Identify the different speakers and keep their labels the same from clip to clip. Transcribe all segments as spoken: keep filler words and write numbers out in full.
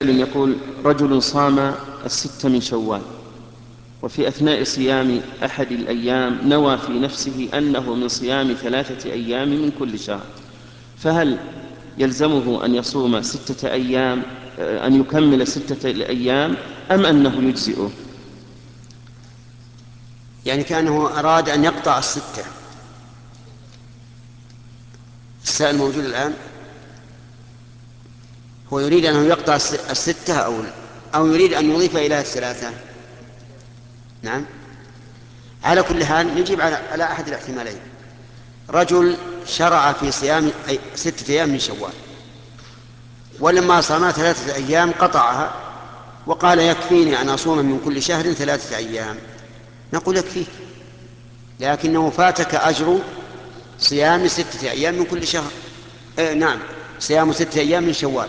Speaker 1: يقول: رجل صام الست من شوال، وفي أثناء صيام أحد الأيام نوى في نفسه أنه من صيام ثلاثة أيام من كل شهر، فهل يلزمه أن يصوم ستة أيام، أن يكمل ستة الأيام، أم أنه يجزئه؟
Speaker 2: يعني كأنه أراد أن يقطع الستة. السائل موجود الآن، هو يريد أنه يقطع الستة أو أو يريد أن يضيف إليها الثلاثة. نعم، على كل حال نجيب على, على أحد الاحتمالين. رجل شرع في صيام ستة أيام من شوال، ولما صام ثلاثة أيام قطعها وقال: يكفيني أن أصوم من كل شهر ثلاثة أيام. نقول: يكفيك، لكنه فاتك أجر صيام ستة أيام من كل شهر. آه نعم، صيام ستة أيام من شوال.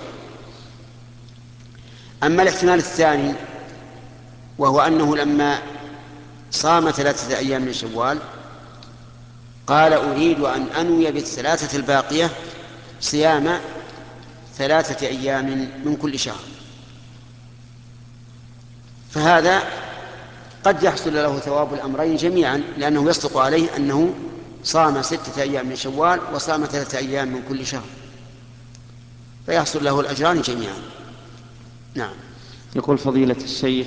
Speaker 2: أما الاحتمال الثاني، وهو أنه لما صام ثلاثة أيام من شوال قال: أريد أن أنوي بالثلاثة الباقية صيام ثلاثة أيام من كل شهر، فهذا قد يحصل له ثواب الأمرين جميعا، لأنه يصدق عليه أنه صام ستة أيام من شوال وصام ثلاثة أيام من كل شهر، فيحصل له الأجران جميعا. نعم.
Speaker 1: يقول فضيلة الشيخ: